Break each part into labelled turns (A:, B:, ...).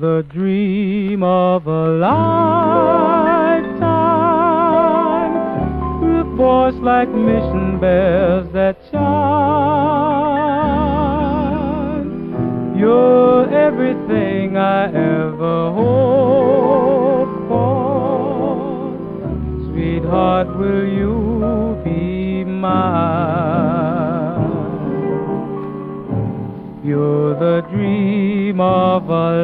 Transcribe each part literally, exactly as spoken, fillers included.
A: the dream of a lifetime, with voice like mission bells that chime. You're everything I ever hoped for. Sweetheart, will you be mine? You're the dream of a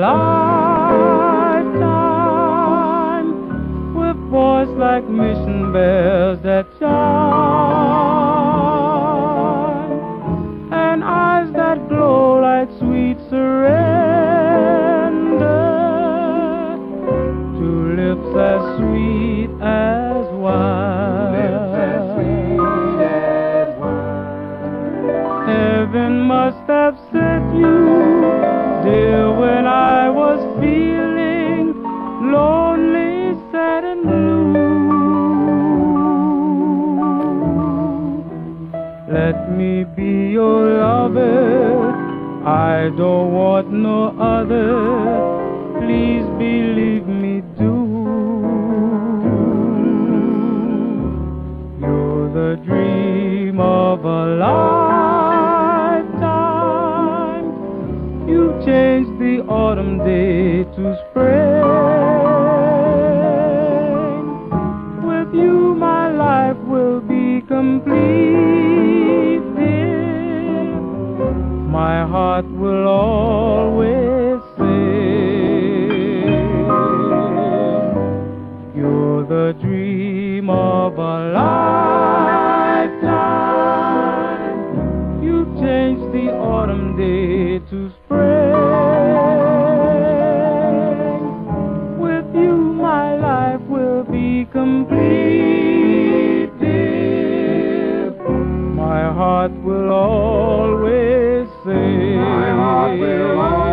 A: lifetime, with voice like mission bells that chime, and eyes that glow like sweet surrender, to lips as sweet as wine.
B: Lips as sweet as wine.
A: Heaven must have sent you, dear, when I was feeling lonely, sad and blue. Let me be your lover, I don't want no other. Please believe me, do. You're the dream of a lifetime. You changed the autumn day to spring. With you my life will be complete, dear. My heart will always sing. You're the dream of a lifetime. You changed the autumn day to spring. With you my life will be complete, dear. My heart will always sing.
B: My heart will always